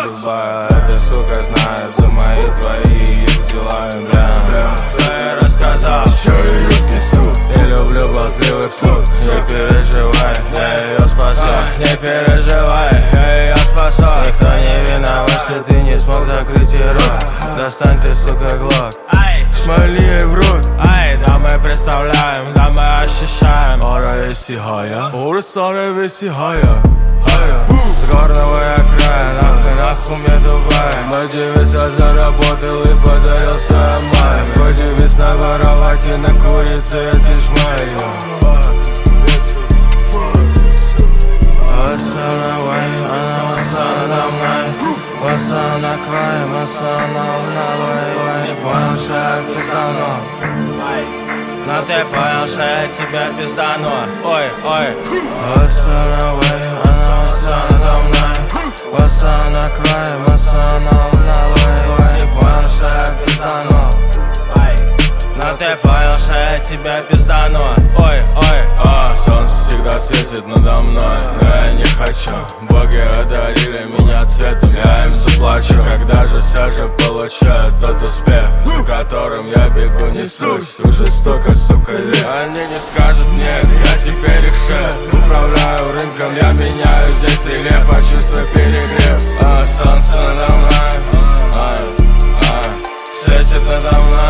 любая эта сука знает за мои твои их дела, бля. Что я рассказал? Я люблю болтливых сук. Не переживай, я ее спасу. Не переживай, я ее спасу. Никто не виноват, что ты не смог закрыть ей рот. Достань ты, сука, глок, шмали ей в рот. Да мы представляем, да мы ощущаем. Ора висихая, ора висихая. С горного я края, нахуй мне Дубай. Мой девиз я заработал и подарил сама. Твой девиз наворовать и на курице, это ж моя. Васана край, васана лунавай. Не понял, что я пиздану. Но ты понял, что я тебя пиздану. Ой, ой. Васана вай, васана домнай. Васана край, васана лунавай. Не понял, что я пиздану. Но ты понял, что я тебя пиздану. Ой, ой. Солнце всегда светит надо мной, но я не хочу. Боги одарили меня цветом, я им заплачу. Когда же все же получаю тот успех, за которым я бегу, несусь уже столько, сука, лет. Они не скажут нет, я теперь их шеф. Управляю рынком, я меняю здесь рельеф, чувствую перегрев. Солнце надо мной, светит надо мной.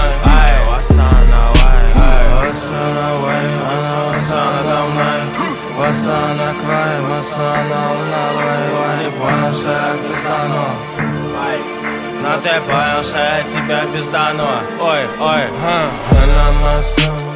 Васана край, васана лунавай. Не понял, что я пиздану. Но ты понял, что я тебя пиздану. Ой, ой. На носу